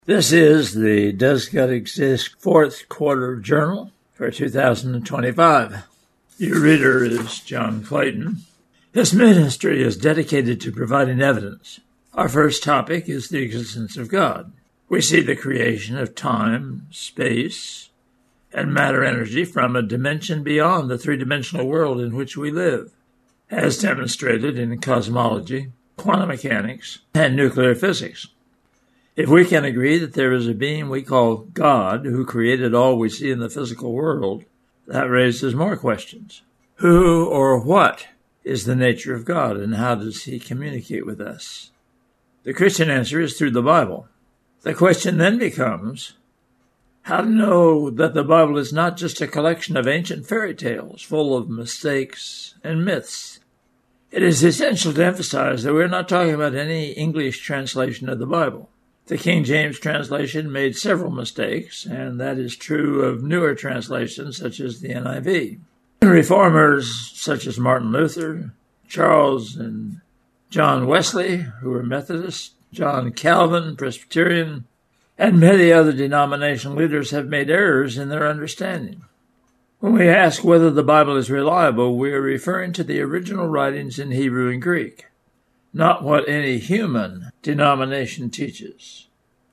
This is the Does God Exist fourth quarter journal for 2025. Your reader is John Clayton. This ministry is dedicated to providing evidence. Our first topic is the existence of God. We see the creation of time, space, and matter energy from a dimension beyond the three-dimensional world in which we live, as demonstrated in cosmology, quantum mechanics, and nuclear physics. If we can agree that there is a being we call God who created all we see in the physical world, that raises more questions. Who or what is the nature of God, and how does he communicate with us? The Christian answer is through the Bible. The question then becomes, how to know that the Bible is not just a collection of ancient fairy tales full of mistakes and myths? It is essential to emphasize that we're not talking about any English translation of the Bible. The King James translation made several mistakes, and that is true of newer translations such as the NIV. Reformers such as Martin Luther, Charles and John Wesley, who were Methodists, John Calvin, Presbyterian, and many other denominational leaders have made errors in their understanding. When we ask whether the Bible is reliable, we are referring to the original writings in Hebrew and Greek, not what any human denomination teaches.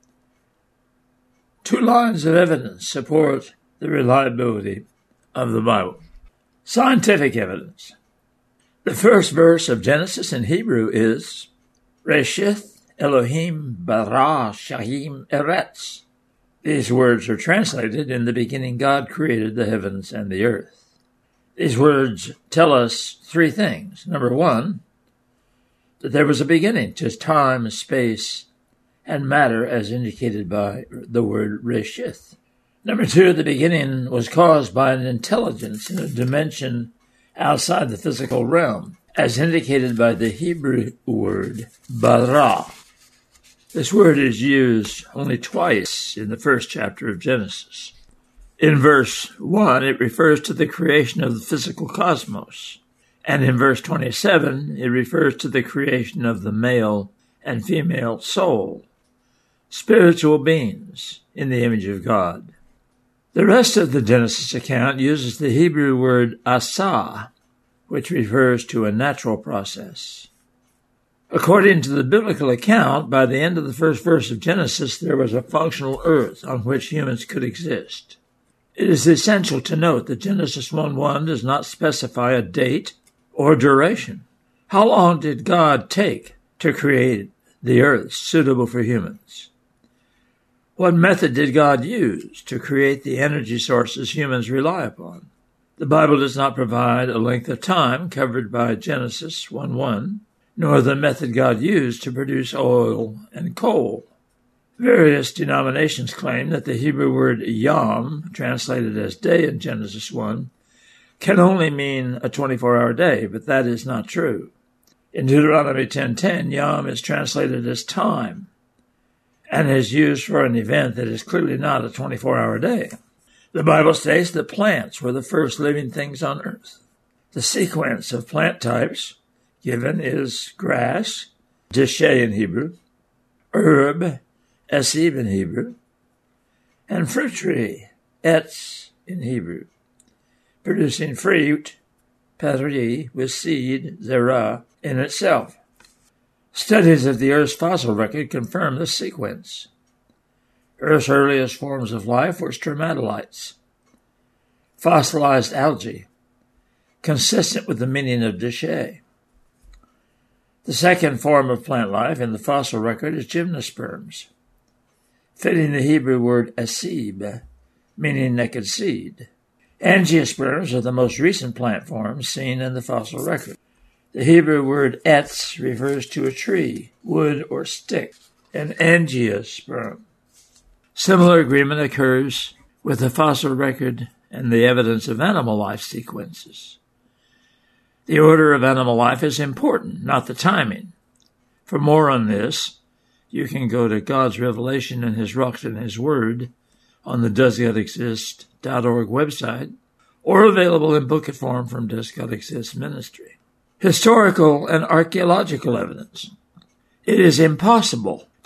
Two lines of evidence support the reliability of the Bible. Scientific evidence. The first verse of Genesis in Hebrew is Reshith Elohim bara shahim eretz. These words are translated, in the beginning God created the heavens and the earth. These words tell us three things. Number one, that there was a beginning to time, space, and matter as indicated by the word Reshith. Number two, the beginning was caused by an intelligence in a dimension outside the physical realm, as indicated by the Hebrew word bara. This word is used only twice in the first chapter of Genesis. In verse 1, it refers to the creation of the physical cosmos. And in verse 27, it refers to the creation of the male and female soul, spiritual beings in the image of God. The rest of the Genesis account uses the Hebrew word asah, which refers to a natural process. According to the biblical account, by the end of the first verse of Genesis, there was a functional earth on which humans could exist. It is essential to note that Genesis 1:1 does not specify a date or duration. How long did God take to create the earth suitable for humans? What method did God use to create the energy sources humans rely upon? The Bible does not provide a length of time covered by Genesis 1:1, nor the method God used to produce oil and coal. Various denominations claim that the Hebrew word yom, translated as day in Genesis 1, can only mean a 24-hour day, but that is not true. In Deuteronomy 10:10, yom is translated as time and is used for an event that is clearly not a 24-hour day. The Bible states that plants were the first living things on earth. The sequence of plant types given is grass, desheh in Hebrew, herb, esib in Hebrew, and fruit tree, etz in Hebrew, producing fruit, peri, with seed, zerah, in itself. Studies of the Earth's fossil record confirm this sequence. Earth's earliest forms of life were stromatolites, fossilized algae, consistent with the meaning of desheh. The second form of plant life in the fossil record is gymnosperms, fitting the Hebrew word asib, meaning naked seed. Angiosperms are the most recent plant forms seen in the fossil record. The Hebrew word etz refers to a tree, wood, or stick, an angiosperm. Similar agreement occurs with the fossil record and the evidence of animal life sequences. The order of animal life is important, not the timing. For more on this, you can go to God's Revelation in His Rock and His Word on the DoesGodExist.org website, or available in booklet form from Does God Exist Ministry. Historical and archaeological evidence. It is impossible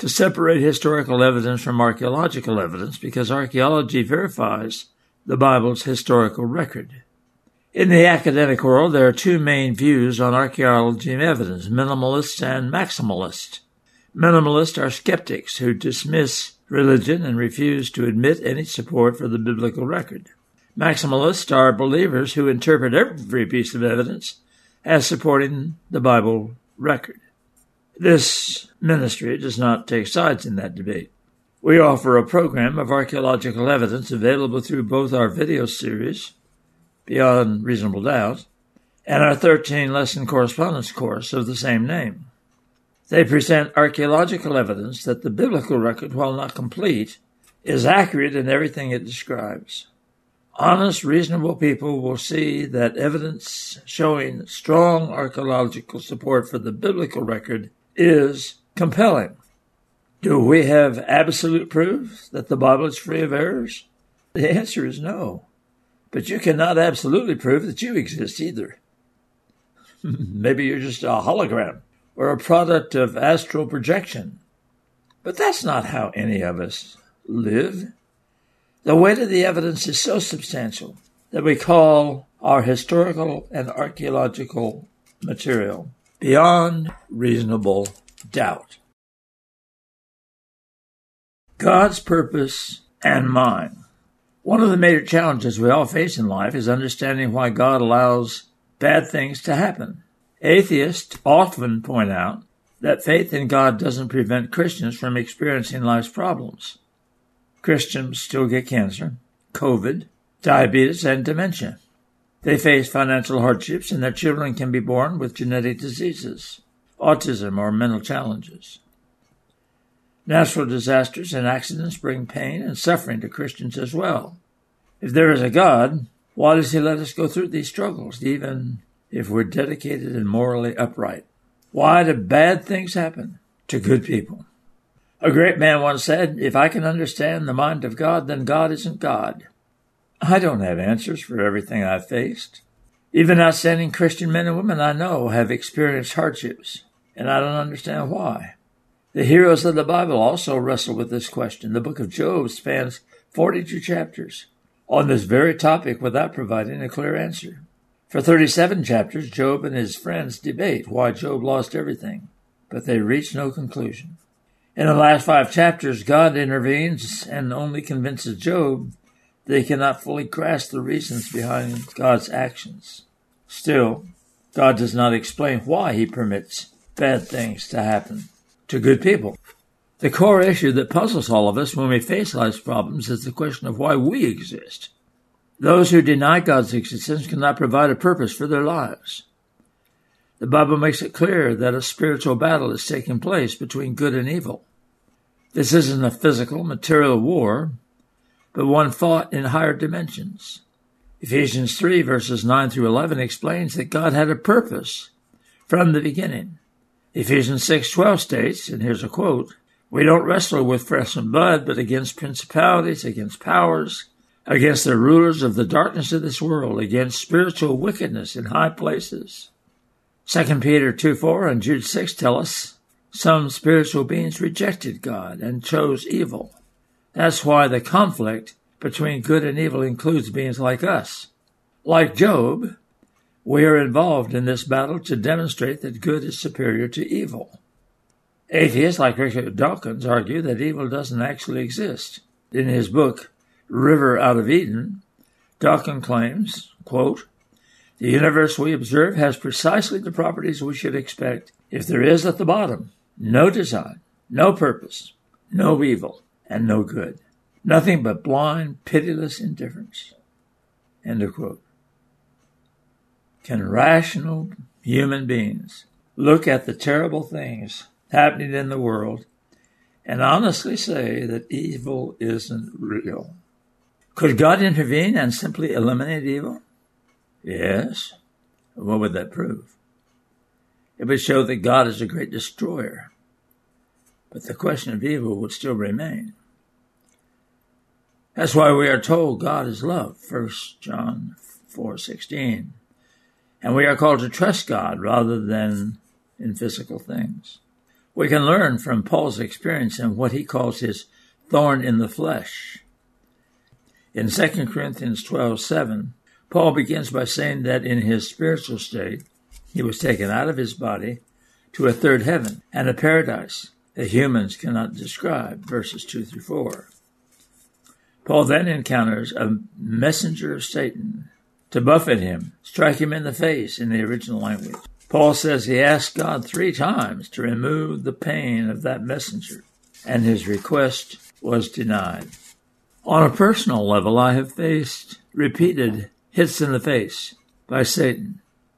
to separate historical evidence from archaeological evidence because archaeology verifies the Bible's historical record. In the academic world, there are two main views on archaeology and evidence, minimalist and maximalist. Minimalists are skeptics who dismiss religion and refuse to admit any support for the biblical record. Maximalists are believers who interpret every piece of evidence as supporting the Bible record. This ministry does not take sides in that debate. We offer a program of archaeological evidence available through both our video series, Beyond Reasonable Doubt, and our 13-lesson correspondence course of the same name. They present archaeological evidence that the biblical record, while not complete, is accurate in everything it describes. Honest, reasonable people will see that evidence showing strong archaeological support for the biblical record is compelling. Do we have absolute proof that the Bible is free of errors? The answer is no. But you cannot absolutely prove that you exist either. Maybe you're just a hologram or a product of astral projection. But that's not how any of us live. The weight of the evidence is so substantial that we call our historical and archaeological material beyond reasonable doubt. God's purpose and mine. One of the major challenges we all face in life is understanding why God allows bad things to happen. Atheists often point out that faith in God doesn't prevent Christians from experiencing life's problems. Christians still get cancer, COVID, diabetes, and dementia. They face financial hardships, and their children can be born with genetic diseases, autism, or mental challenges. Natural disasters and accidents bring pain and suffering to Christians as well. If there is a God, why does he let us go through these struggles, even if we're dedicated and morally upright? Why do bad things happen to good people? A great man once said, "If I can understand the mind of God, then God isn't God." I don't have answers for everything I've faced. Even outstanding Christian men and women I know have experienced hardships, and I don't understand why. The heroes of the Bible also wrestle with this question. The book of Job spans 42 chapters on this very topic without providing a clear answer. For 37 chapters, Job and his friends debate why Job lost everything, but they reach no conclusion. In the last 5 chapters, God intervenes and only convinces Job that he cannot fully grasp the reasons behind God's actions. Still, God does not explain why he permits bad things to happen to good people. The core issue that puzzles all of us when we face life's problems is the question of why we exist. Those who deny God's existence cannot provide a purpose for their lives. The Bible makes it clear that a spiritual battle is taking place between good and evil. This isn't a physical, material war, but one fought in higher dimensions. Ephesians 3, verses 9 through 11 explains that God had a purpose from the beginning. Ephesians 6:12 states, and here's a quote, "We don't wrestle with flesh and blood, but against principalities, against powers, against the rulers of the darkness of this world, against spiritual wickedness in high places." 2 Peter 2:4 and Jude 6 tell us some spiritual beings rejected God and chose evil. That's why the conflict between good and evil includes beings like us. Like Job, we are involved in this battle to demonstrate that good is superior to evil. Atheists like Richard Dawkins argue that evil doesn't actually exist. In his book, River Out of Eden, Dawkins claims, quote, "The universe we observe has precisely the properties we should expect if there is at the bottom no design, no purpose, no evil, and no good. Nothing but blind, pitiless indifference." End of quote. Can rational human beings look at the terrible things happening in the world and honestly say that evil isn't real? Could God intervene and simply eliminate evil? Yes. What would that prove? It would show that God is a great destroyer. But the question of evil would still remain. That's why we are told God is love, 1 John 4:16. And we are called to trust God rather than in physical things. We can learn from Paul's experience in what he calls his thorn in the flesh. In 2 Corinthians 12:7, Paul begins by saying that in his spiritual state, he was taken out of his body to a third heaven and a paradise that humans cannot describe, verses 2-4. Paul then encounters a messenger of Satan to buffet him, strike him in the face in the original language. Paul says he asked God 3 times to remove the pain of that messenger, and his request was denied. On a personal level, I have faced repeated hits in the face by Satan.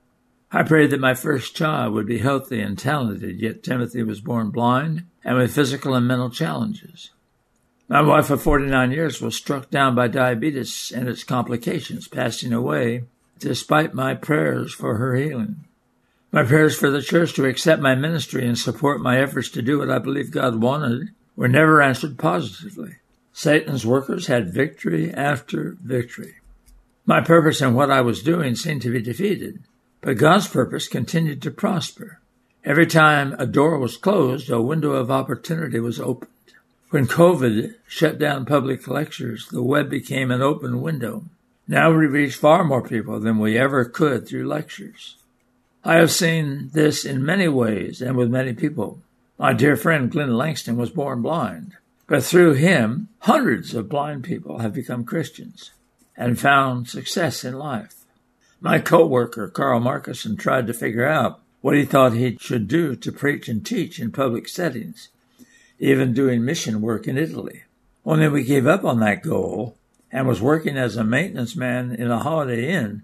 I prayed that my first child would be healthy and talented, yet Timothy was born blind and with physical and mental challenges. My wife of 49 years was struck down by diabetes and its complications, passing away despite my prayers for her healing. My prayers for the church to accept my ministry and support my efforts to do what I believe God wanted were never answered positively. Satan's workers had victory after victory. My purpose in what I was doing seemed to be defeated, but God's purpose continued to prosper. Every time a door was closed, a window of opportunity was opened. When COVID shut down public lectures, the web became an open window. Now we reach far more people than we ever could through lectures. I have seen this in many ways and with many people. My dear friend Glenn Langston was born blind, but through him, hundreds of blind people have become Christians and found success in life. My co-worker, Carl Marcuson, tried to figure out what he thought he should do to preach and teach in public settings, even doing mission work in Italy. Only we gave up on that goal and was working as a maintenance man in a Holiday Inn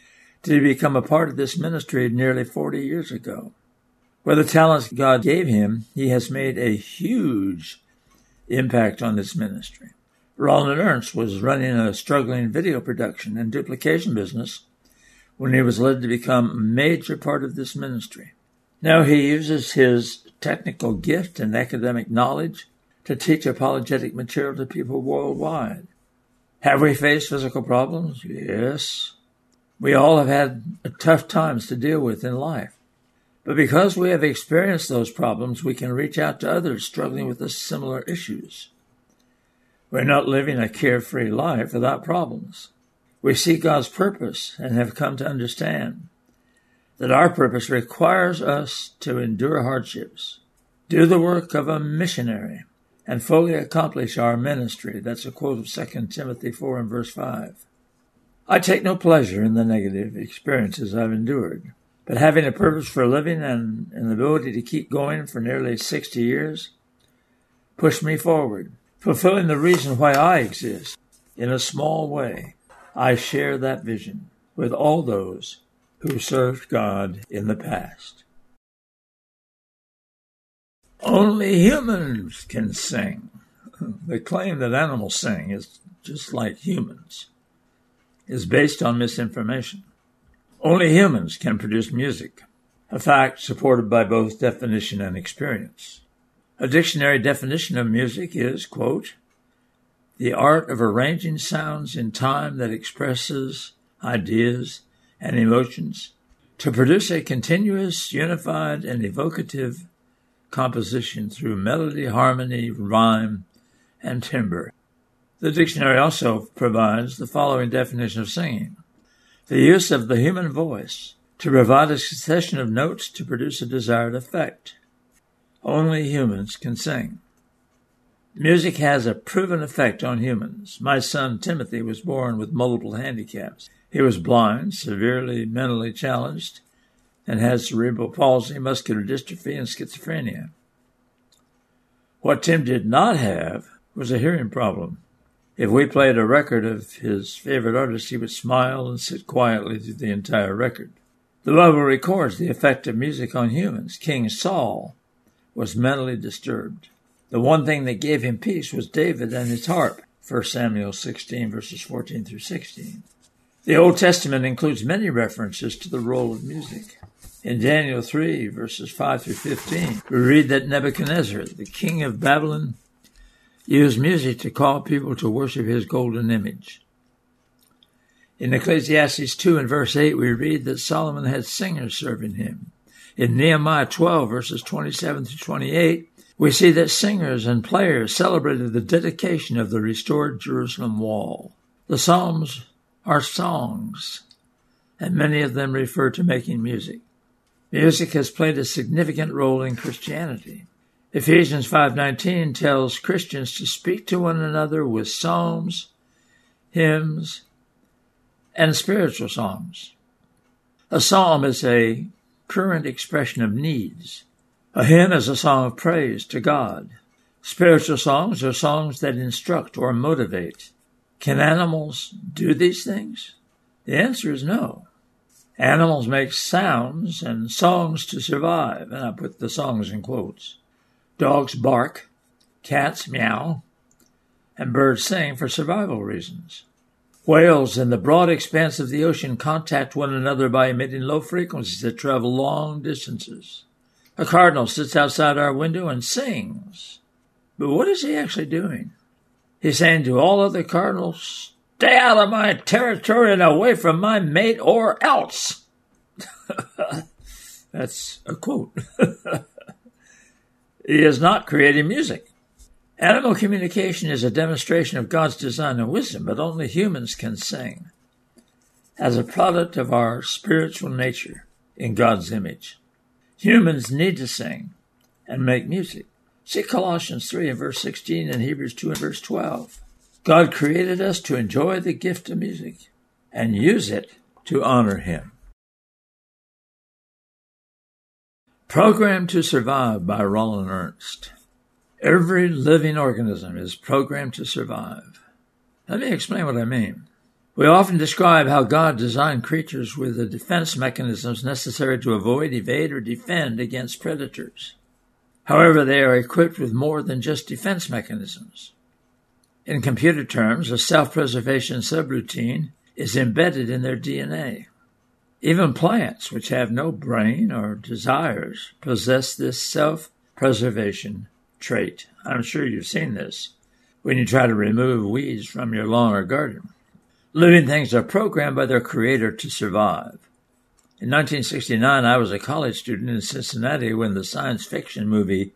to become a part of this ministry nearly 40 years ago. With the talents God gave him, he has made a huge impact on this ministry. Roland Ernst was running a struggling video production and duplication business when he was led to become a major part of this ministry. Now he uses his technical gift and academic knowledge to teach apologetic material to people worldwide. Have we faced physical problems? Yes. We all have had tough times to deal with in life. But because we have experienced those problems, we can reach out to others struggling with the similar issues. We're not living a carefree life without problems. We see God's purpose and have come to understand that our purpose requires us to endure hardships, do the work of a missionary, and fully accomplish our ministry. That's a quote of 2 Timothy 4 and verse 5. I take no pleasure in the negative experiences I've endured, but having a purpose for living and an ability to keep going for nearly 60 years pushed me forward, fulfilling the reason why I exist. In a small way, I share that vision with all those who served God in the past. Only humans can sing. The claim that animals sing is just like humans is based on misinformation. Only humans can produce music, a fact supported by both definition and experience. A dictionary definition of music is, quote, the art of arranging sounds in time that expresses ideas and emotions to produce a continuous, unified, and evocative composition through melody, harmony, rhyme, and timbre. The dictionary also provides the following definition of singing: the use of the human voice to provide a succession of notes to produce a desired effect. Only humans can sing. Music has a proven effect on humans. My son Timothy was born with multiple handicaps. He was blind, severely mentally challenged, and had cerebral palsy, muscular dystrophy, and schizophrenia. What Tim did not have was a hearing problem. If we played a record of his favorite artist, he would smile and sit quietly through the entire record. The Bible records the effect of music on humans. King Saul was mentally disturbed. The one thing that gave him peace was David and his harp, 1 Samuel 16, verses 14 through 16. The Old Testament includes many references to the role of music. In Daniel 3, verses 5 through 15, we read that Nebuchadnezzar, the king of Babylon, used music to call people to worship his golden image. In Ecclesiastes 2 and verse 8, we read that Solomon had singers serving him. In Nehemiah 12, verses 27 through 28, we see that singers and players celebrated the dedication of the restored Jerusalem wall. The Psalms are songs, and many of them refer to making music. Music has played a significant role in Christianity. Ephesians 5:19 tells Christians to speak to one another with psalms, hymns, and spiritual songs. A psalm is a current expression of needs. A hymn is a song of praise to God. Spiritual songs are songs that instruct or motivate. Can animals do these things? The answer is no. Animals make sounds and songs to survive, and I put the songs in quotes. Dogs bark, cats meow, and birds sing for survival reasons. Whales in the broad expanse of the ocean contact one another by emitting low frequencies that travel long distances. A cardinal sits outside our window and sings. But what is he actually doing? He's saying to all other cardinals, "Stay out of my territory and away from my mate or else." That's a quote. He is not creating music. Animal communication is a demonstration of God's design and wisdom, but only humans can sing as a product of our spiritual nature in God's image. Humans need to sing and make music. See Colossians 3 and verse 16 and Hebrews 2 and verse 12. God created us to enjoy the gift of music and use it to honor Him. Programmed to Survive by Roland Ernst. Every living organism is programmed to survive. Let me explain what I mean. We often describe how God designed creatures with the defense mechanisms necessary to avoid, evade, or defend against predators. However, they are equipped with more than just defense mechanisms. In computer terms, a self-preservation subroutine is embedded in their DNA. Even plants, which have no brain or desires, possess this self-preservation trait. I'm sure you've seen this when you try to remove weeds from your lawn or garden. Living things are programmed by their creator to survive. In 1969, I was a college student in Cincinnati when the science fiction movie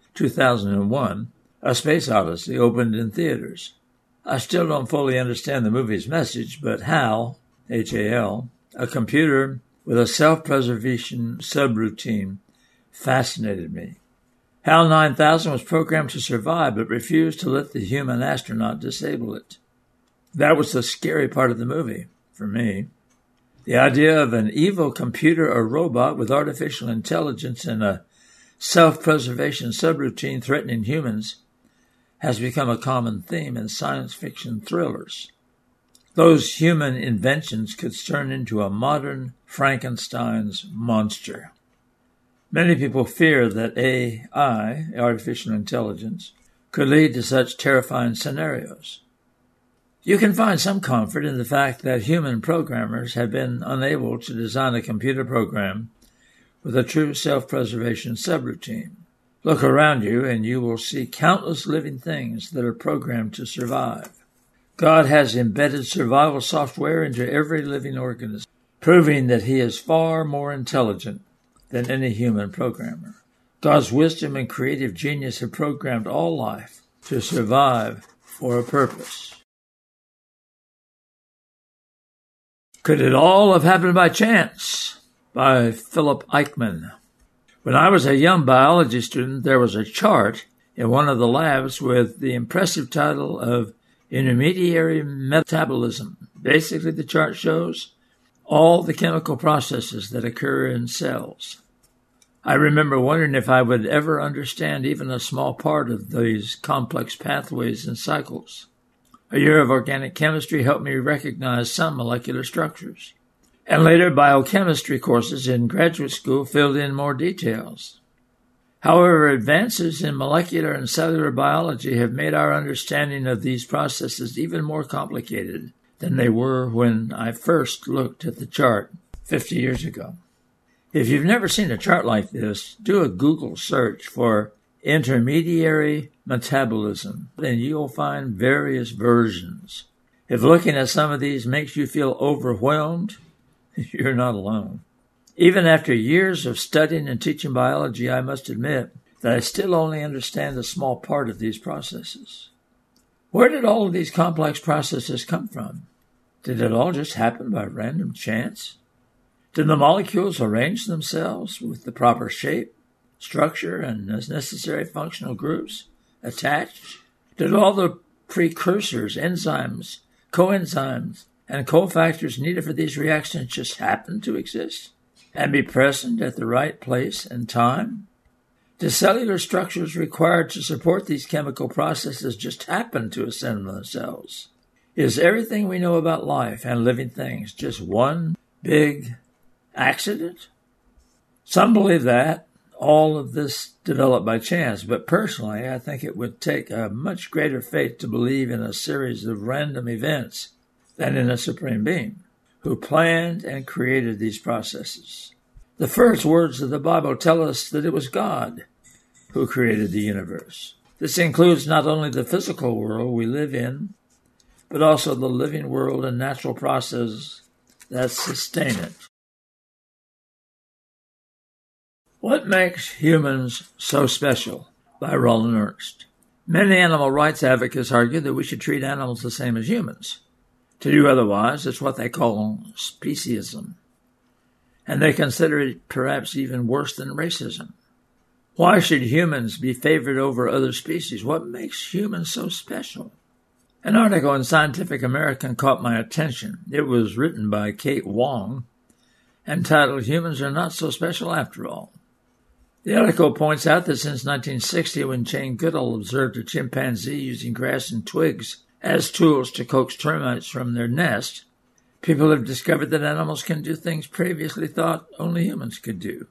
2001, A Space Odyssey, opened in theaters. I still don't fully understand the movie's message, but HAL, H-A-L, a computer with a self-preservation subroutine, fascinated me. HAL 9000 was programmed to survive, but refused to let the human astronaut disable it. That was the scary part of the movie, for me. The idea of an evil computer or robot with artificial intelligence and a self-preservation subroutine threatening humans has become a common theme in science fiction thrillers. Those human inventions could turn into a modern Frankenstein's monster. Many people fear that AI, artificial intelligence, could lead to such terrifying scenarios. You can find some comfort in the fact that human programmers have been unable to design a computer program with a true self-preservation subroutine. Look around you and you will see countless living things that are programmed to survive. God has embedded survival software into every living organism, proving that He is far more intelligent than any human programmer. God's wisdom and creative genius have programmed all life to survive for a purpose. Could it all have happened by chance? By Philip Eichmann. When I was a young biology student, there was a chart in one of the labs with the impressive title of Intermediary Metabolism. Basically, the chart shows all the chemical processes that occur in cells. I remember wondering if I would ever understand even a small part of these complex pathways and cycles. A year of organic chemistry helped me recognize some molecular structures. And later, biochemistry courses in graduate school filled in more details. However, advances in molecular and cellular biology have made our understanding of these processes even more complicated than they were when I first looked at the chart 50 years ago. If you've never seen a chart like this, do a Google search for intermediary metabolism, then you'll find various versions. If looking at some of these makes you feel overwhelmed, you're not alone. Even after years of studying and teaching biology, I must admit that I still only understand a small part of these processes. Where did all of these complex processes come from? Did it all just happen by random chance? Did the molecules arrange themselves with the proper shape, structure, and as necessary functional groups attached? Did all the precursors, enzymes, coenzymes, and cofactors needed for these reactions just happen to exist and be present at the right place and time? The cellular structures required to support these chemical processes just happen to assemble themselves. Is everything we know about life and living things just one big accident? Some believe that all of this developed by chance, but personally, I think it would take a much greater faith to believe in a series of random events than in a supreme being who planned and created these processes. The first words of the Bible tell us that it was God who created the universe. This includes not only the physical world we live in, but also the living world and natural processes that sustain it. What Makes Humans So Special? By Roland Ernst. Many animal rights advocates argue that we should treat animals the same as humans. To do otherwise is what they call speciesism, and they consider it perhaps even worse than racism. Why should humans be favored over other species? What makes humans so special? An article in Scientific American caught my attention. It was written by Kate Wong and titled, "Humans Are Not So Special After All." The article points out that since 1960, when Jane Goodall observed a chimpanzee using grass and twigs as tools to coax termites from their nest, people have discovered that animals can do things previously thought only humans could do.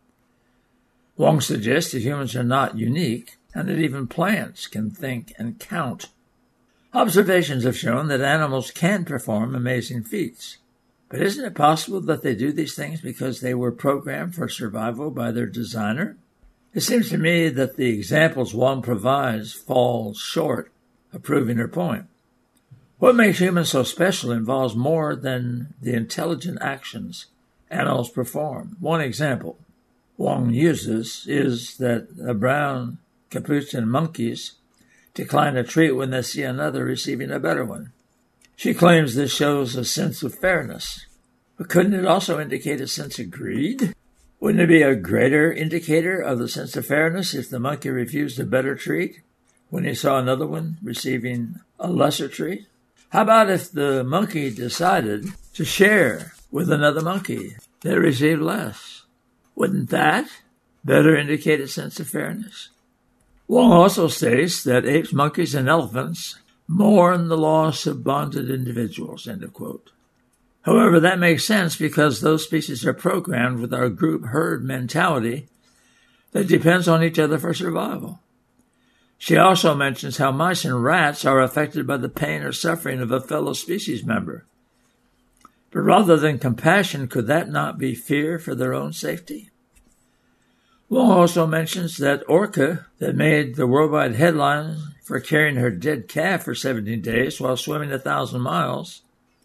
Wong suggests that humans are not unique and that even plants can think and count. Observations have shown that animals can perform amazing feats. But isn't it possible that they do these things because they were programmed for survival by their designer? It seems to me that the examples Wong provides fall short of proving her point. What makes humans so special involves more than the intelligent actions animals perform. One example Wong uses is that the brown capuchin monkeys decline a treat when they see another receiving a better one. She claims this shows a sense of fairness. But couldn't it also indicate a sense of greed? Wouldn't it be a greater indicator of the sense of fairness if the monkey refused a better treat when he saw another one receiving a lesser treat? How about if the monkey decided to share with another monkey that received less? Wouldn't that better indicate a sense of fairness? Wong also states that apes, monkeys, and elephants mourn the loss of bonded individuals, end of quote. However, that makes sense because those species are programmed with our group-herd mentality that depends on each other for survival. She also mentions how mice and rats are affected by the pain or suffering of a fellow species member. But rather than compassion, could that not be fear for their own safety? Wong also mentions that orca that made the worldwide headlines for carrying her dead calf for 17 days while swimming 1,000 miles.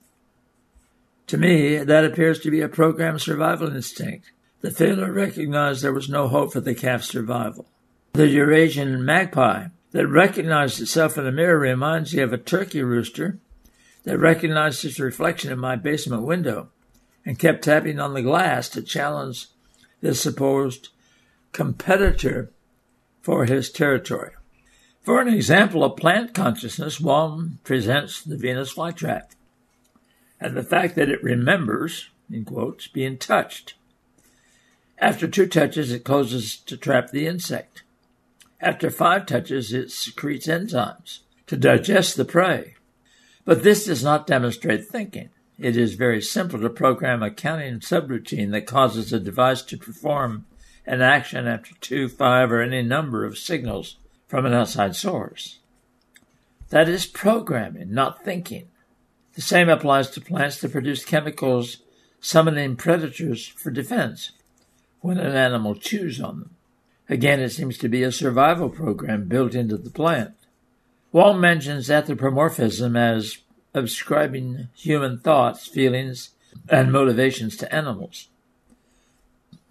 To me, that appears to be a programmed survival instinct. The failure recognized there was no hope for the calf's survival. The Eurasian magpie that recognized itself in a mirror reminds me of a turkey rooster that recognized its reflection in my basement window and kept tapping on the glass to challenge the supposed competitor for his territory. For an example of plant consciousness, Wong presents the Venus flytrap and the fact that it remembers, in quotes, being touched. After 2 touches, it closes to trap the insect. After 5 touches, it secretes enzymes to digest the prey. But this does not demonstrate thinking. It is very simple to program a counting subroutine that causes a device to perform an action after 2, 5, or any number of signals from an outside source. That is programming, not thinking. The same applies to plants that produce chemicals summoning predators for defense when an animal chews on them. Again, it seems to be a survival program built into the plant. Wong mentions anthropomorphism as ascribing human thoughts, feelings, and motivations to animals.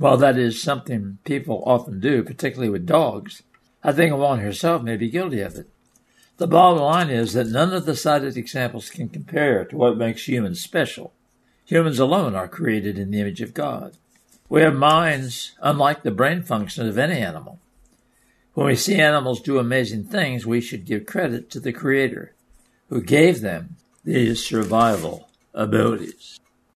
While that is something people often do, particularly with dogs, I think a woman herself may be guilty of it. The bottom line is that none of the cited examples can compare to what makes humans special. Humans alone are created in the image of God. We have minds unlike the brain function of any animal. When we see animals do amazing things, we should give credit to the Creator, who gave them these survival abilities.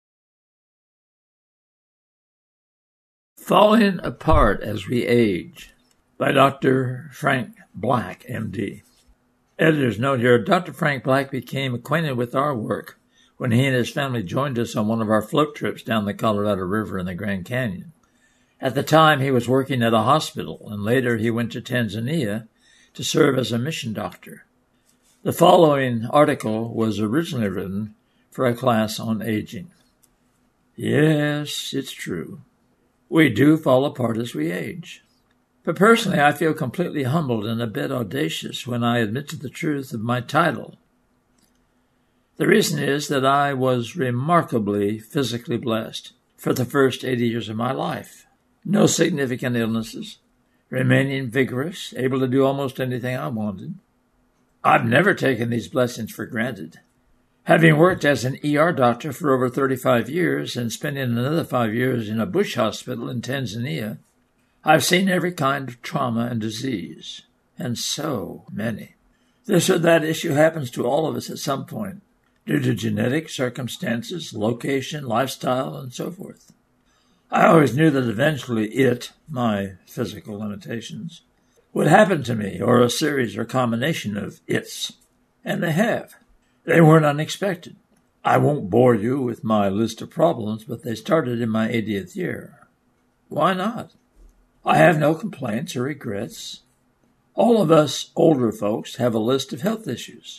Falling Apart as We Age by Dr. Frank Black, M.D. Editor's note here, Dr. Frank Black became acquainted with our work when he and his family joined us on one of our float trips down the Colorado River in the Grand Canyon. At the time, he was working at a hospital, and later he went to Tanzania to serve as a mission doctor. The following article was originally written for a class on aging. Yes, it's true. We do fall apart as we age. But personally, I feel completely humbled and a bit audacious when I admit to the truth of my title. The reason is that I was remarkably physically blessed for the first 80 years of my life. No significant illnesses, remaining vigorous, able to do almost anything I wanted. I've never taken these blessings for granted. Having worked as an ER doctor for over 35 years and spending another 5 years in a bush hospital in Tanzania, I've seen every kind of trauma and disease, and so many. This or that issue happens to all of us at some point, due to genetic circumstances, location, lifestyle, and so forth. I always knew that eventually my physical limitations, would happen to me, or a series or combination of it's, and they have. They weren't unexpected. I won't bore you with my list of problems, but they started in my 80th year. Why not? I have no complaints or regrets. All of us older folks have a list of health issues,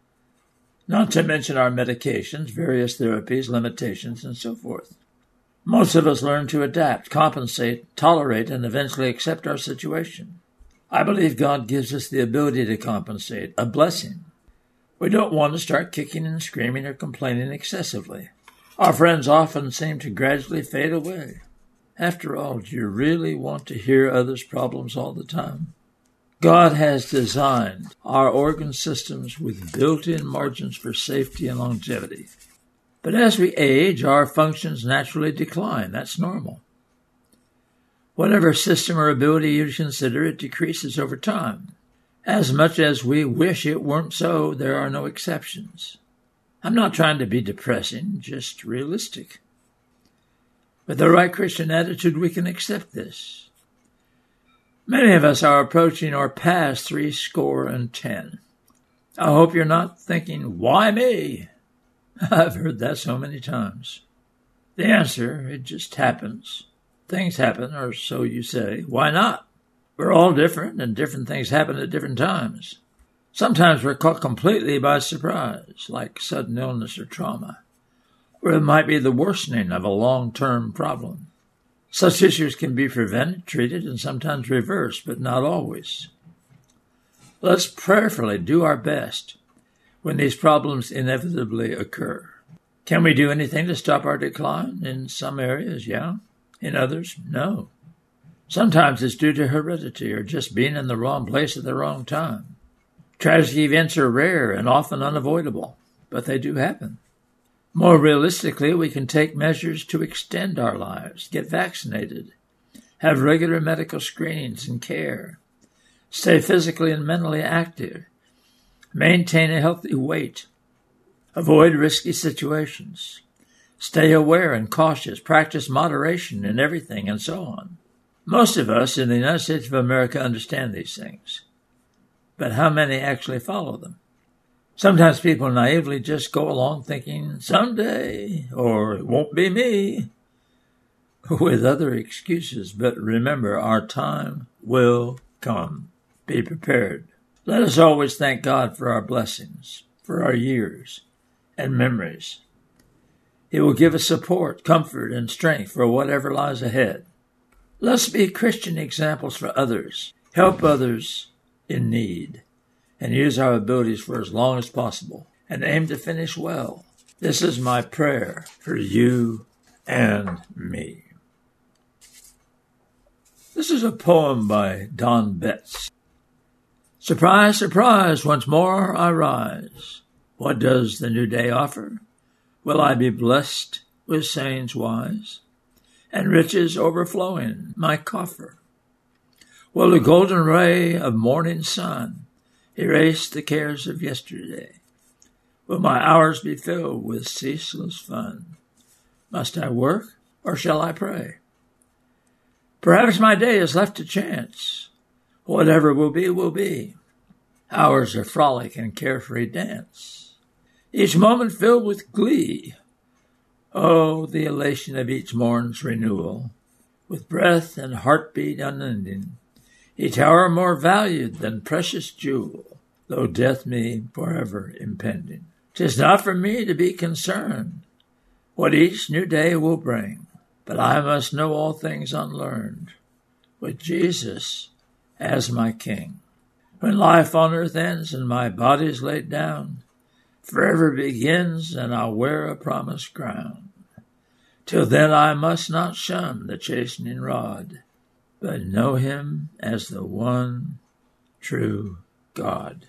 not to mention our medications, various therapies, limitations, and so forth. Most of us learn to adapt, compensate, tolerate, and eventually accept our situation. I believe God gives us the ability to compensate, a blessing. We don't want to start kicking and screaming or complaining excessively. Our friends often seem to gradually fade away. After all, do you really want to hear others' problems all the time? God has designed our organ systems with built-in margins for safety and longevity. But as we age, our functions naturally decline. That's normal. Whatever system or ability you consider, it decreases over time. As much as we wish it weren't so, there are no exceptions. I'm not trying to be depressing, just realistic. With the right Christian attitude, we can accept this. Many of us are approaching or past 70. I hope you're not thinking, why me? I've heard that so many times. The answer, it just happens. Things happen, or so you say. Why not? We're all different, and different things happen at different times. Sometimes we're caught completely by surprise, like sudden illness or trauma, or it might be the worsening of a long-term problem. Such issues can be prevented, treated, and sometimes reversed, but not always. Let's prayerfully do our best when these problems inevitably occur. Can we do anything to stop our decline? In some areas, yeah. In others, no. Sometimes it's due to heredity or just being in the wrong place at the wrong time. Tragic events are rare and often unavoidable, but they do happen. More realistically, we can take measures to extend our lives, get vaccinated, have regular medical screenings and care, stay physically and mentally active, maintain a healthy weight, avoid risky situations, stay aware and cautious, practice moderation in everything, and so on. Most of us in the United States of America understand these things, but how many actually follow them? Sometimes people naively just go along thinking, someday, or it won't be me, with other excuses. But remember, our time will come. Be prepared. Let us always thank God for our blessings, for our years and memories. He will give us support, comfort, and strength for whatever lies ahead. Let's be Christian examples for others, help others in need, and use our abilities for as long as possible, and aim to finish well. This is my prayer for you and me. This is a poem by Don Betts. Surprise, surprise, once more I rise. What does the new day offer? Will I be blessed with sayings wise, and riches overflowing my coffer? Will the golden ray of morning sun erase the cares of yesterday? Will my hours be filled with ceaseless fun? Must I work, or shall I pray? Perhaps my day is left to chance. Whatever will be, will be. Hours of frolic and carefree dance. Each moment filled with glee. Oh, the elation of each morn's renewal. With breath and heartbeat unending. Each hour more valued than precious jewel, though death me forever impending. 'Tis not for me to be concerned what each new day will bring. But I must know all things unlearned, with Jesus as my King. When life on earth ends and my body's laid down, forever begins and I'll wear a promised crown. Till then I must not shun the chastening rod, but know him as the one true God.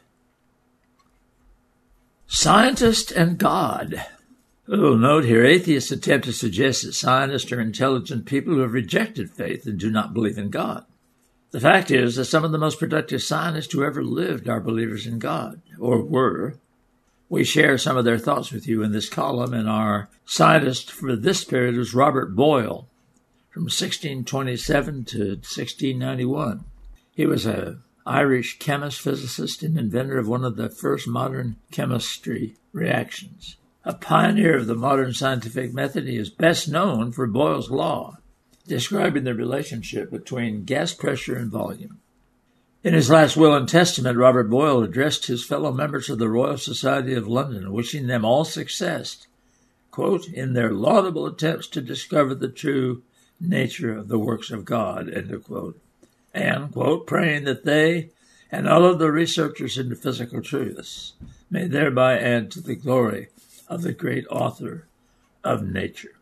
Scientist and God. A little note here. Atheists attempt to suggest that scientists are intelligent people who have rejected faith and do not believe in God. The fact is that some of the most productive scientists who ever lived are believers in God, or were. We share some of their thoughts with you in this column, and our scientist for this period was Robert Boyle, from 1627 to 1691. He was an Irish chemist, physicist, and inventor of one of the first modern chemistry reactions. A pioneer of the modern scientific method, he is best known for Boyle's law, describing the relationship between gas pressure and volume. In his last will and testament, Robert Boyle addressed his fellow members of the Royal Society of London, wishing them all success, quote, in their laudable attempts to discover the true nature of the works of God, end of quote, and, quote, praying that they and all of the researchers into physical truths may thereby add to the glory of the great author of nature.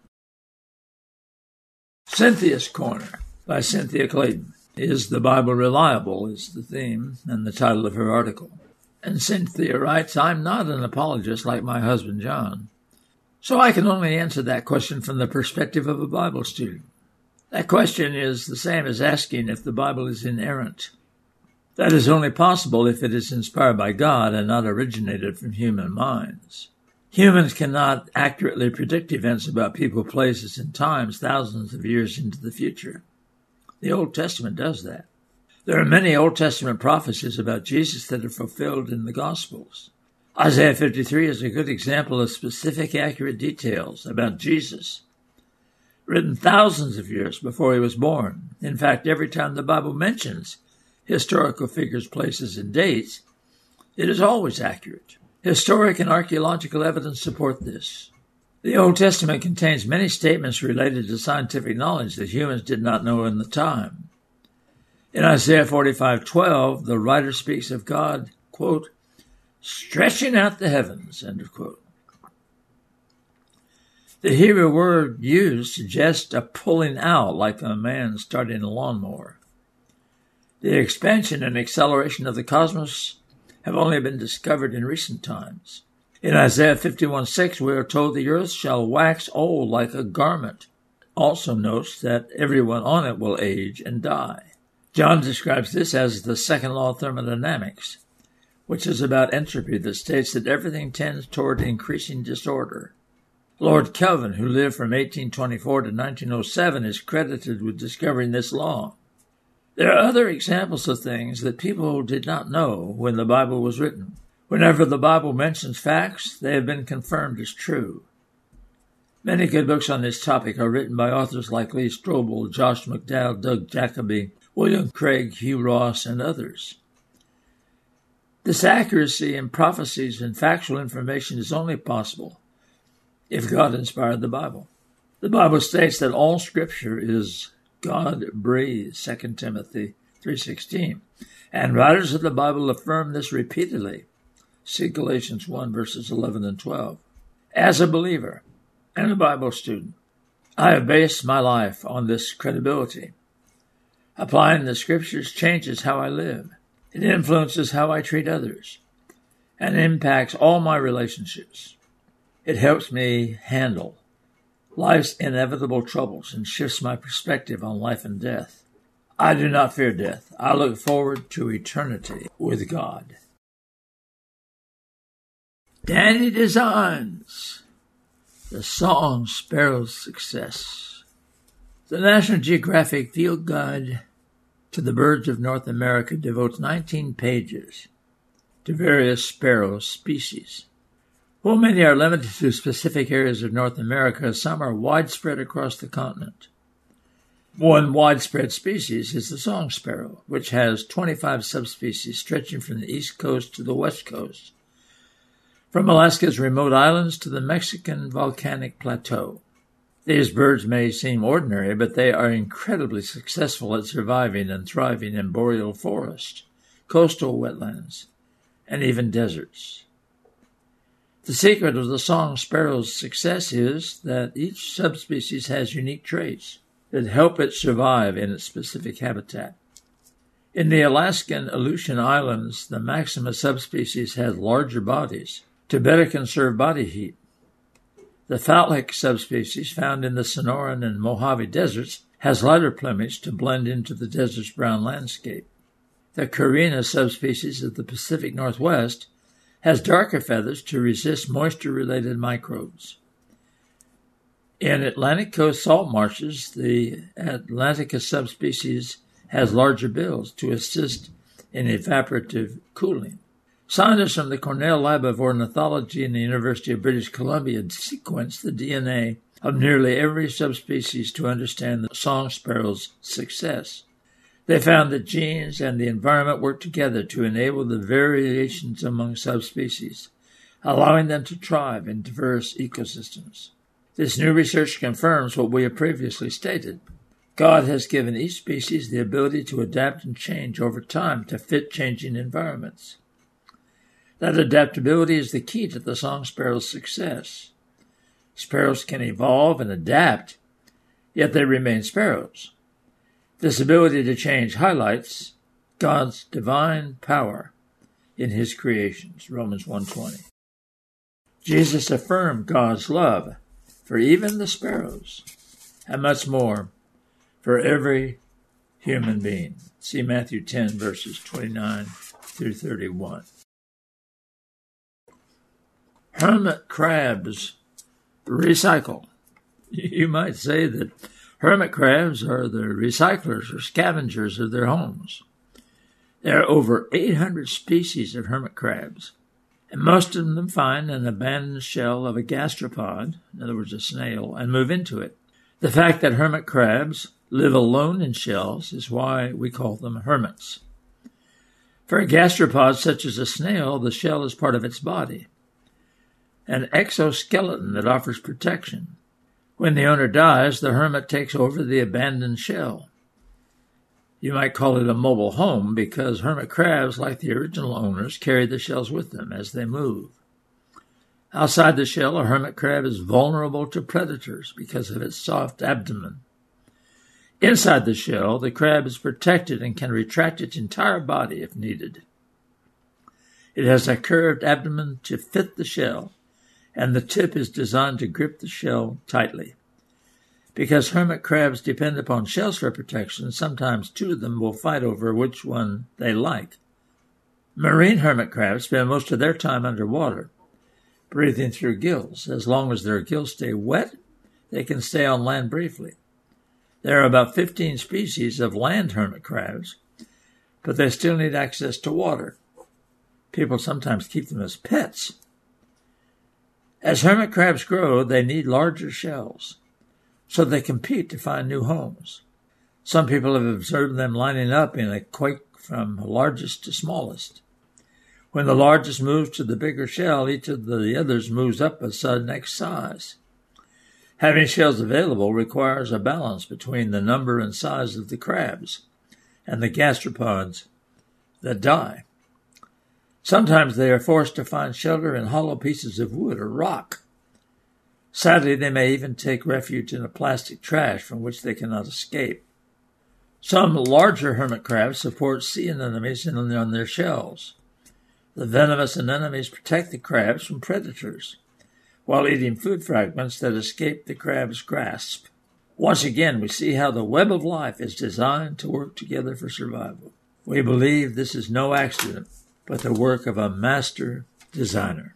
Cynthia's Corner by Cynthia Clayton. Is the Bible reliable is the theme and the title of her article. And Cynthia writes, I'm not an apologist like my husband John, so I can only answer that question from the perspective of a Bible student. That question is the same as asking if the Bible is inerrant. That is only possible if it is inspired by God and not originated from human minds. Humans cannot accurately predict events about people, places, and times thousands of years into the future. The Old Testament does that. There are many Old Testament prophecies about Jesus that are fulfilled in the Gospels. Isaiah 53 is a good example of specific, accurate details about Jesus, written thousands of years before he was born. In fact, every time the Bible mentions historical figures, places, and dates, it is always accurate. Historic and archaeological evidence support this. The Old Testament contains many statements related to scientific knowledge that humans did not know in the time. In Isaiah 45:12, the writer speaks of God, quote, stretching out the heavens, end of quote. The Hebrew word used suggests a pulling out, like a man starting a lawnmower. The expansion and acceleration of the cosmos have only been discovered in recent times. In Isaiah 51:6, we are told the earth shall wax old like a garment. Also notes that everyone on it will age and die. John describes this as the second law of thermodynamics, which is about entropy, that states that everything tends toward increasing disorder. Lord Kelvin, who lived from 1824 to 1907, is credited with discovering this law. There are other examples of things that people did not know when the Bible was written. Whenever the Bible mentions facts, they have been confirmed as true. Many good books on this topic are written by authors like Lee Strobel, Josh McDowell, Doug Jacoby, William Craig, Hugh Ross, and others. This accuracy in prophecies and factual information is only possible if God inspired the Bible. The Bible states that all Scripture is God-breathed, 2 Timothy 3:16. And writers of the Bible affirm this repeatedly. See Galatians 1, verses 11 and 12. As a believer and a Bible student, I have based my life on this credibility. Applying the scriptures changes how I live. It influences how I treat others and impacts all my relationships. It helps me handle life's inevitable troubles and shifts my perspective on life and death. I do not fear death. I look forward to eternity with God. Danny Designs, the song Sparrow's Success. The National Geographic Field Guide to the Birds of North America devotes 19 pages to various sparrow species. While many are limited to specific areas of North America, some are widespread across the continent. One widespread species is the song sparrow, which has 25 subspecies stretching from the east coast to the west coast, from Alaska's remote islands to the Mexican volcanic plateau. These birds may seem ordinary, but they are incredibly successful at surviving and thriving in boreal forests, coastal wetlands, and even deserts. The secret of the song sparrow's success is that each subspecies has unique traits that help it survive in its specific habitat. In the Alaskan Aleutian Islands, the Maxima subspecies has larger bodies to better conserve body heat. The phallic subspecies found in the Sonoran and Mojave deserts has lighter plumage to blend into the desert's brown landscape. The Carina subspecies of the Pacific Northwest has darker feathers to resist moisture-related microbes. In Atlantic coast salt marshes, the Atlanticus subspecies has larger bills to assist in evaporative cooling. Scientists from the Cornell Lab of Ornithology and the University of British Columbia sequenced the DNA of nearly every subspecies to understand the song sparrow's success. They found that genes and the environment work together to enable the variations among subspecies, allowing them to thrive in diverse ecosystems. This new research confirms what we have previously stated. God has given each species the ability to adapt and change over time to fit changing environments. That adaptability is the key to the song sparrow's success. Sparrows can evolve and adapt, yet they remain sparrows. This ability to change highlights God's divine power in his creations, Romans 1:20. Jesus affirmed God's love for even the sparrows, and much more for every human being. See Matthew 10, verses 29 through 31. Hermit crabs recycle. You might say that hermit crabs are the recyclers or scavengers of their homes. There are over 800 species of hermit crabs, and most of them find an abandoned shell of a gastropod, in other words, a snail, and move into it. The fact that hermit crabs live alone in shells is why we call them hermits. For a gastropod such as a snail, the shell is part of its body, an exoskeleton that offers protection. When the owner dies, the hermit takes over the abandoned shell. You might call it a mobile home because hermit crabs, like the original owners, carry the shells with them as they move. Outside the shell, a hermit crab is vulnerable to predators because of its soft abdomen. Inside the shell, the crab is protected and can retract its entire body if needed. It has a curved abdomen to fit the shell, and the tip is designed to grip the shell tightly. Because hermit crabs depend upon shells for protection, sometimes two of them will fight over which one they like. Marine hermit crabs spend most of their time underwater, breathing through gills. As long as their gills stay wet, they can stay on land briefly. There are about 15 species of land hermit crabs, but they still need access to water. People sometimes keep them as pets. As hermit crabs grow, they need larger shells, so they compete to find new homes. Some people have observed them lining up in a quake from largest to smallest. When the largest moves to the bigger shell, each of the others moves up a next size. Having shells available requires a balance between the number and size of the crabs and the gastropods that die. Sometimes they are forced to find shelter in hollow pieces of wood or rock. Sadly, they may even take refuge in a plastic trash from which they cannot escape. Some larger hermit crabs support sea anemones on their shells. The venomous anemones protect the crabs from predators, while eating food fragments that escape the crab's grasp. Once again, we see how the web of life is designed to work together for survival. We believe this is no accident, but the work of a master designer.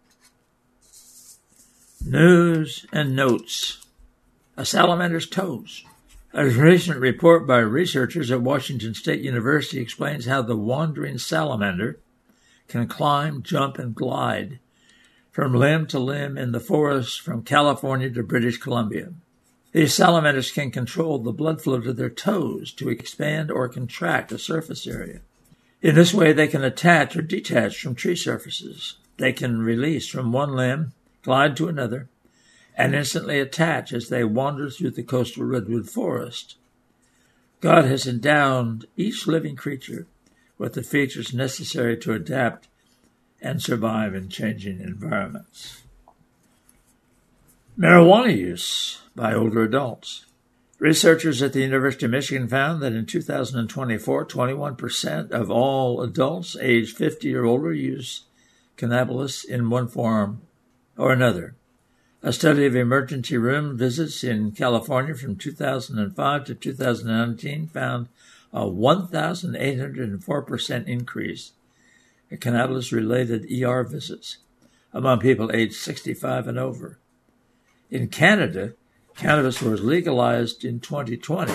News and notes. A salamander's toes. A recent report by researchers at Washington State University explains how the wandering salamander can climb, jump, and glide from limb to limb in the forest from California to British Columbia. These salamanders can control the blood flow to their toes to expand or contract a surface area. In this way, they can attach or detach from tree surfaces. They can release from one limb, glide to another, and instantly attach as they wander through the coastal redwood forest. God has endowed each living creature with the features necessary to adapt and survive in changing environments. Marijuana use by older adults. Researchers at the University of Michigan found that in 2024, 21% of all adults aged 50 or older use cannabis in one form or another. A study of emergency room visits in California from 2005 to 2019 found a 1,804% increase in cannabis-related ER visits among people aged 65 and over. In Canada, cannabis was legalized in 2020,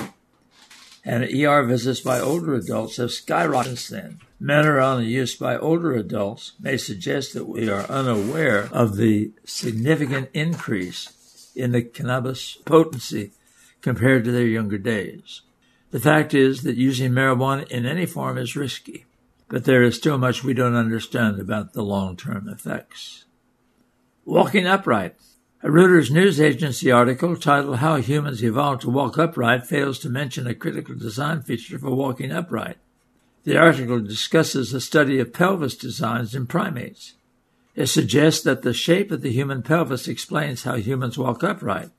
and ER visits by older adults have skyrocketed since then. Marijuana use by older adults may suggest that we are unaware of the significant increase in the cannabis potency compared to their younger days. The fact is that using marijuana in any form is risky, but there is still much we don't understand about the long-term effects. Walking upright. A Reuters news agency article titled How Humans Evolved to Walk Upright fails to mention a critical design feature for walking upright. The article discusses a study of pelvis designs in primates. It suggests that the shape of the human pelvis explains how humans walk upright.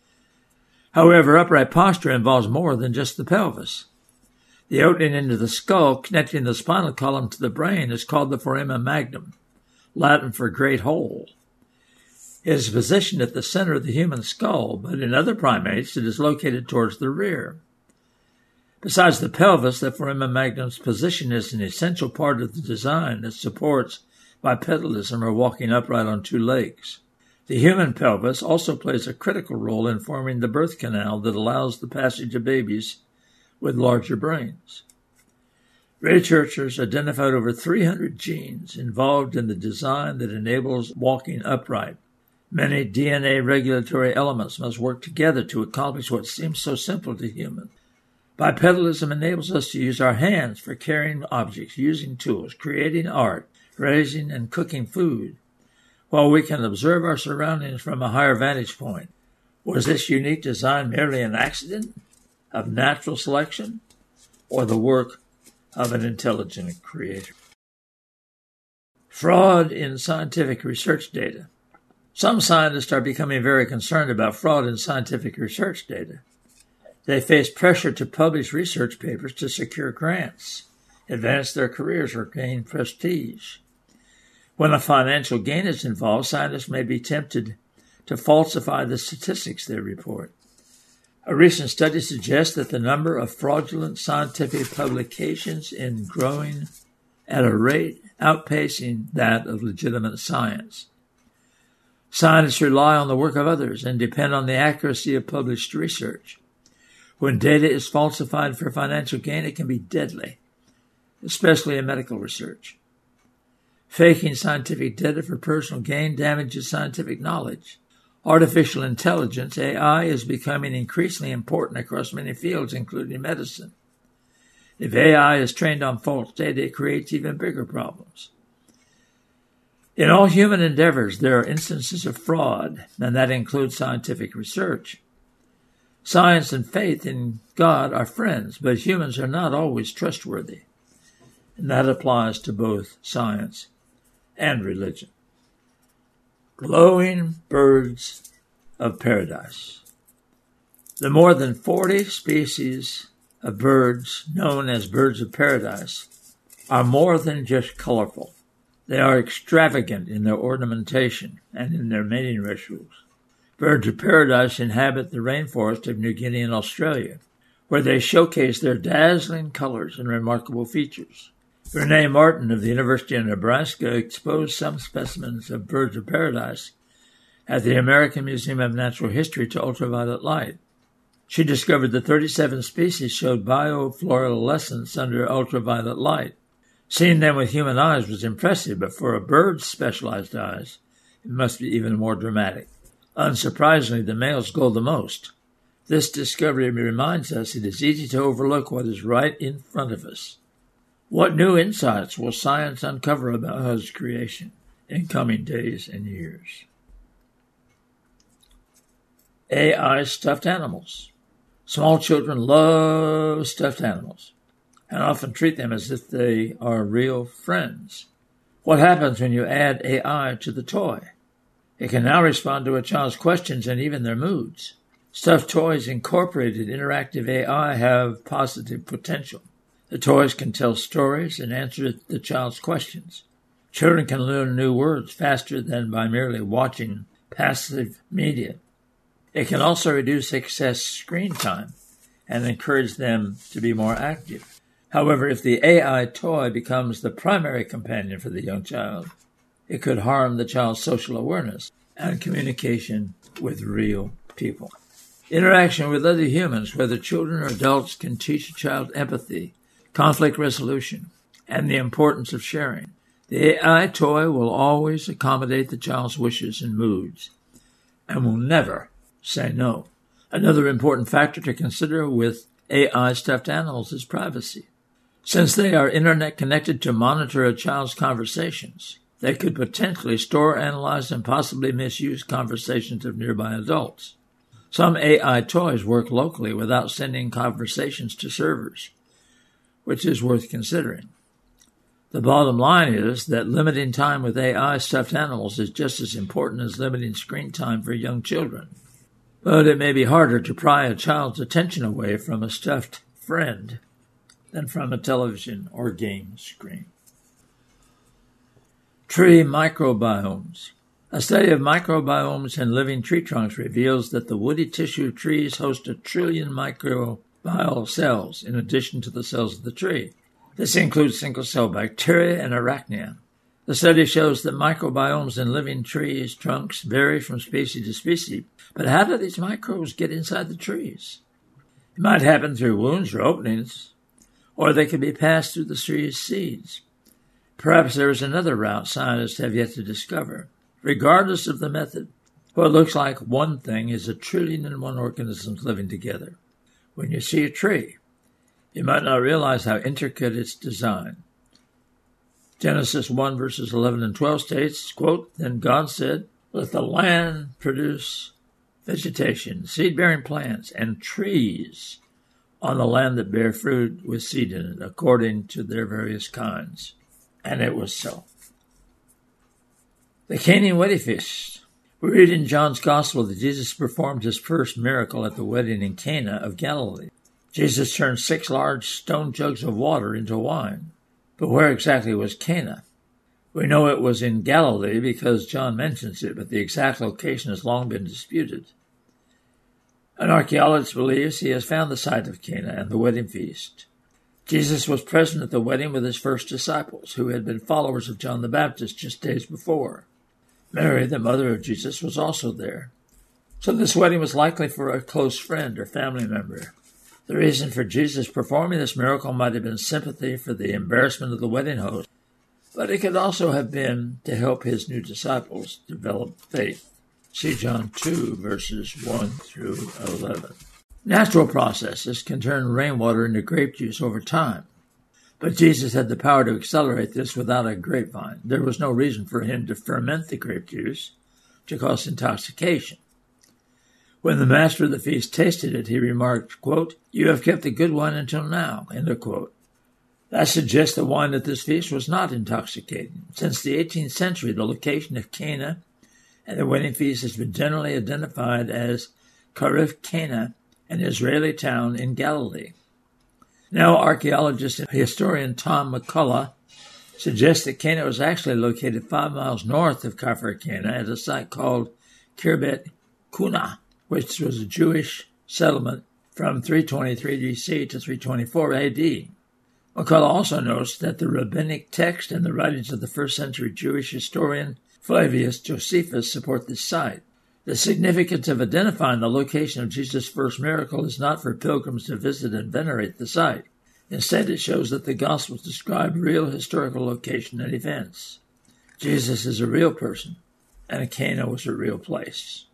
However, upright posture involves more than just the pelvis. The opening into the skull connecting the spinal column to the brain is called the foramen magnum, Latin for great hole. It is positioned at the center of the human skull, but in other primates it is located towards the rear. Besides the pelvis, the foramen magnum's position is an essential part of the design that supports bipedalism or walking upright on two legs. The human pelvis also plays a critical role in forming the birth canal that allows the passage of babies with larger brains. Researchers identified over 300 genes involved in the design that enables walking upright. Many DNA regulatory elements must work together to accomplish what seems so simple to humans. Bipedalism enables us to use our hands for carrying objects, using tools, creating art, raising and cooking food, while we can observe our surroundings from a higher vantage point. Was this unique design merely an accident of natural selection or the work of an intelligent creator? Fraud in scientific research data. Some scientists are becoming very concerned about fraud in scientific research data. They face pressure to publish research papers to secure grants, advance their careers, or gain prestige. When a financial gain is involved, scientists may be tempted to falsify the statistics they report. A recent study suggests that the number of fraudulent scientific publications is growing at a rate outpacing that of legitimate science. Scientists rely on the work of others and depend on the accuracy of published research. When data is falsified for financial gain, it can be deadly, especially in medical research. Faking scientific data for personal gain damages scientific knowledge. Artificial intelligence, AI, is becoming increasingly important across many fields, including medicine. If AI is trained on false data, it creates even bigger problems. In all human endeavors, there are instances of fraud, and that includes scientific research. Science and faith in God are friends, but humans are not always trustworthy, and that applies to both science and religion. Glowing birds of paradise. The more than 40 species of birds, known as birds of paradise, are more than just colorful. They are extravagant in their ornamentation and in their mating rituals. Birds of paradise inhabit the rainforest of New Guinea and Australia, where they showcase their dazzling colors and remarkable features. Renee Martin of the University of Nebraska exposed some specimens of birds of paradise at the American Museum of Natural History to ultraviolet light. She discovered that 37 species showed biofluorescence under ultraviolet light. Seeing them with human eyes was impressive, but for a bird's specialized eyes, it must be even more dramatic. Unsurprisingly, the males glow the most. This discovery reminds us it is easy to overlook what is right in front of us. What new insights will science uncover about God's creation in coming days and years? AI stuffed animals. Small children love stuffed animals and often treat them as if they are real friends. What happens when you add AI to the toy? It can now respond to a child's questions and even their moods. Stuffed toys incorporated interactive AI have positive potential. The toys can tell stories and answer the child's questions. Children can learn new words faster than by merely watching passive media. It can also reduce excess screen time and encourage them to be more active. However, if the AI toy becomes the primary companion for the young child, it could harm the child's social awareness and communication with real people. Interaction with other humans, whether children or adults, can teach a child empathy, conflict resolution, and the importance of sharing. The AI toy will always accommodate the child's wishes and moods and will never say no. Another important factor to consider with AI stuffed animals is privacy. Since they are internet connected to monitor a child's conversations, they could potentially store, analyze, and possibly misuse conversations of nearby adults. Some AI toys work locally without sending conversations to servers, which is worth considering. The bottom line is that limiting time with AI stuffed animals is just as important as limiting screen time for young children. But it may be harder to pry a child's attention away from a stuffed friend than from a television or game screen. Tree microbiomes. A study of microbiomes in living tree trunks reveals that the woody tissue of trees host 1 trillion microbial cells in addition to the cells of the tree. This includes single-cell bacteria and arachnia. The study shows that microbiomes in living trees' trunks vary from species to species, but how do these microbes get inside the trees? It might happen through wounds or openings, or they could be passed through the tree's seeds. Perhaps there is another route scientists have yet to discover. Regardless of the method, what looks like one thing is 1 trillion and one organisms living together. When you see a tree, you might not realize how intricate its design. Genesis 1 verses 11 and 12 states, quote, "Then God said, let the land produce vegetation, seed-bearing plants, and trees on the land that bear fruit with seed in it, according to their various kinds." And it was so. The Canaan wedding feast. We read in John's Gospel that Jesus performed his first miracle at the wedding in Cana of Galilee. Jesus turned 6 large stone jugs of water into wine. But where exactly was Cana? We know it was in Galilee because John mentions it, but the exact location has long been disputed. An archaeologist believes he has found the site of Cana and the wedding feast. Jesus was present at the wedding with his first disciples, who had been followers of John the Baptist just days before. Mary, the mother of Jesus, was also there. So this wedding was likely for a close friend or family member. The reason for Jesus performing this miracle might have been sympathy for the embarrassment of the wedding host, but it could also have been to help his new disciples develop faith. See John 2, verses 1 through 11. Natural processes can turn rainwater into grape juice over time, but Jesus had the power to accelerate this without a grapevine. There was no reason for him to ferment the grape juice to cause intoxication. When the master of the feast tasted it, he remarked, quote, "You have kept the good wine until now," end of quote. That suggests the wine at this feast was not intoxicating. Since the 18th century, the location of Cana and the wedding feast has been generally identified as Karif Cana, an Israeli town in Galilee. Now, archaeologist and historian Tom McCullough suggests that Cana was actually located 5 miles north of Kfar Cana at a site called Khirbet Kuna, which was a Jewish settlement from 323 BC to 324 AD. McCullough also notes that the rabbinic text and the writings of the first century Jewish historian Flavius Josephus support this site. The significance of identifying the location of Jesus' first miracle is not for pilgrims to visit and venerate the site. Instead, it shows that the Gospels describe real historical location and events. Jesus is a real person, and Cana was a real place.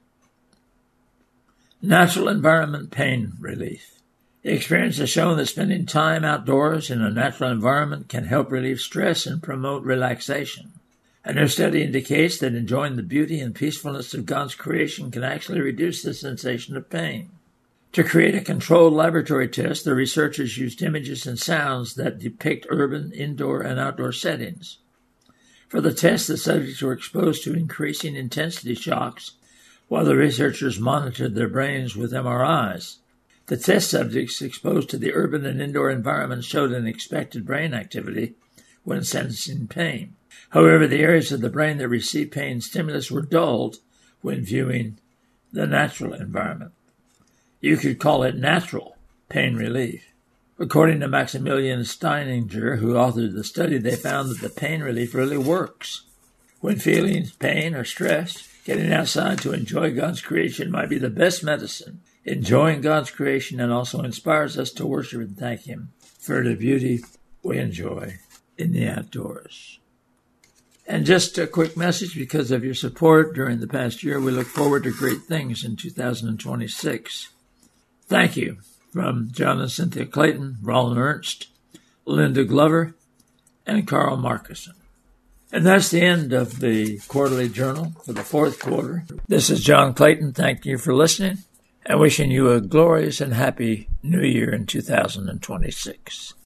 Natural environment pain relief. The experience has shown that spending time outdoors in a natural environment can help relieve stress and promote relaxation. A new study indicates that enjoying the beauty and peacefulness of God's creation can actually reduce the sensation of pain. To create a controlled laboratory test, the researchers used images and sounds that depict urban, indoor, and outdoor settings. For the test, the subjects were exposed to increasing intensity shocks while the researchers monitored their brains with MRIs. The test subjects exposed to the urban and indoor environment showed an expected brain activity when sensing pain. However, the areas of the brain that received pain stimulus were dulled when viewing the natural environment. You could call it natural pain relief. According to Maximilian Steininger, who authored the study, they found that the pain relief really works. When feeling pain or stress, getting outside to enjoy God's creation might be the best medicine. Enjoying God's creation and also inspires us to worship and thank Him for the beauty we enjoy in the outdoors. And just a quick message, because of your support during the past year, we look forward to great things in 2026. Thank you from John and Cynthia Clayton, Roland Ernst, Linda Glover, and Carl Markuson. And that's the end of the quarterly journal for the fourth quarter. This is John Clayton. Thank you for listening and wishing you a glorious and happy new year in 2026.